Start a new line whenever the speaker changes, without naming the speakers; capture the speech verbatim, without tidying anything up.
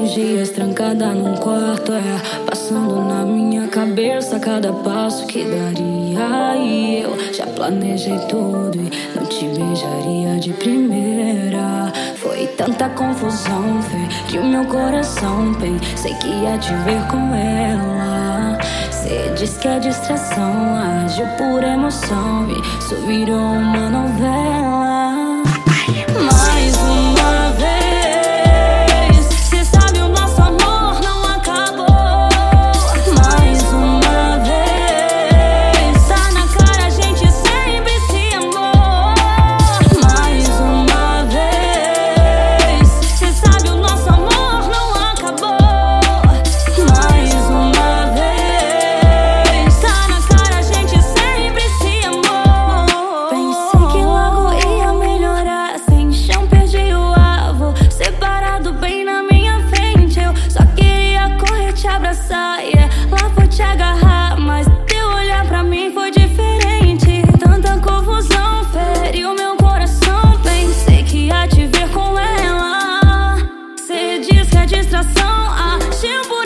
dias trancada num quarto, é, passando na minha cabeça cada passo que daria. E eu já planejei tudo e não te beijaria de primeira. Foi tanta confusão, fez que o meu coração pensei que ia te ver com ela. Cê diz que é distração, agiu por emoção, isso virou uma novela. Mais uma vez, cê sabe o nosso amor não acabou. Mais uma vez, tá na cara, a gente sempre se amou. Mais uma vez, cê sabe o nosso amor não acabou. Mais uma vez, tá na cara, a gente sempre se amou. Pensei que logo ia melhorar, sem chão perdi o alvo, separado bem na minha frente. Eu só queria correr, te abraçar, yeah. Lá fui te agarrar, mas teu olhar pra mim foi diferente. Tanta confusão feriu meu coração, pensei que ia te ver com ela. Cê diz que é distração, agiu por